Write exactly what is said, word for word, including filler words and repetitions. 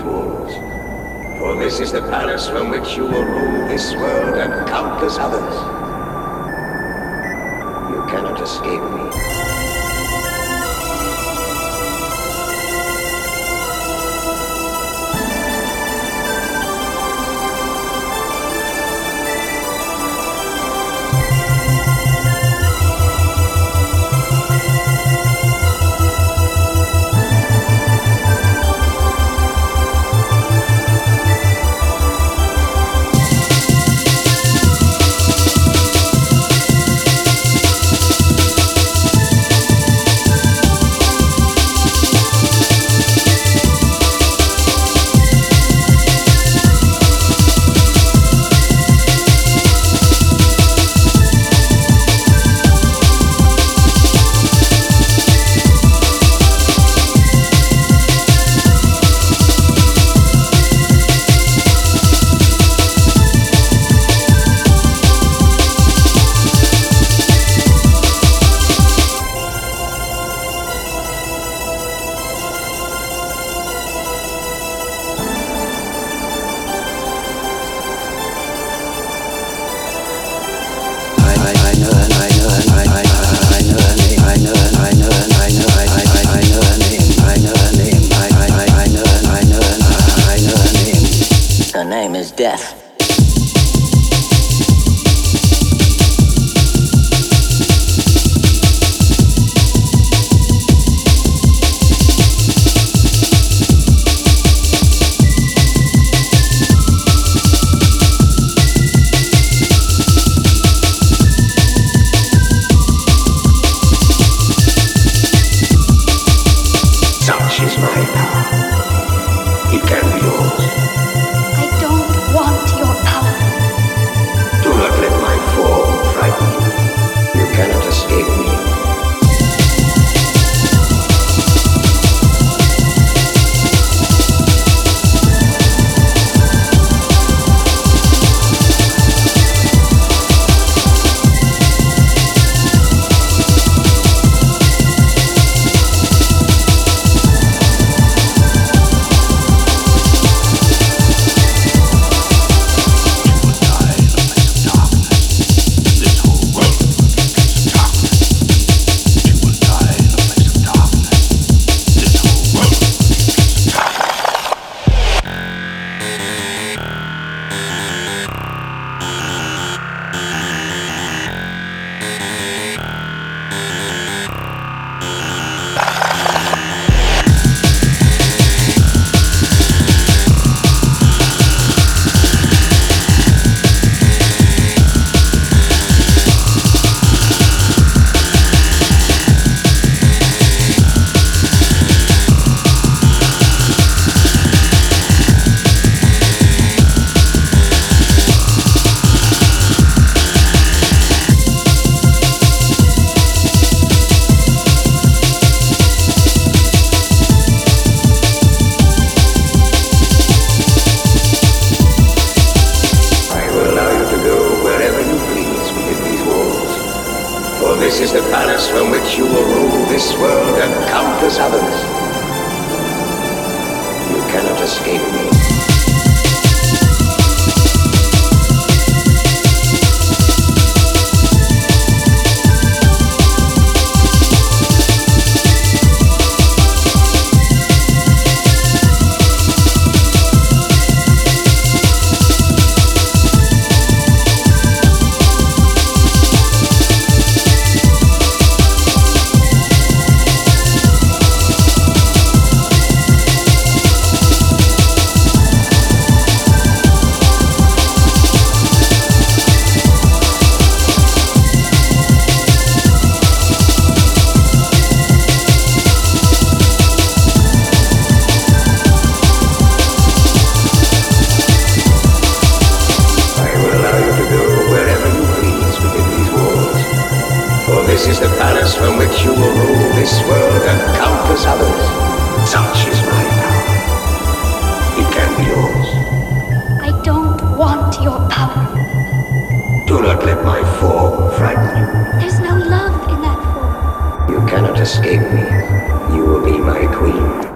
walls. For this is the palace from which you will rule this world and countless others. You cannot escape me. Her name is Death. Such is my power. It can be yours. I don't want your power. Do not let my form frighten you. You cannot escape me. This is the palace from which you will rule this world and countless others. You cannot escape me. This is the palace from which you will rule this world and countless others. Such is my power. It can be yours. I don't want your power. Do not let my form frighten you. There's no love in that form. You cannot escape me. You will be my queen.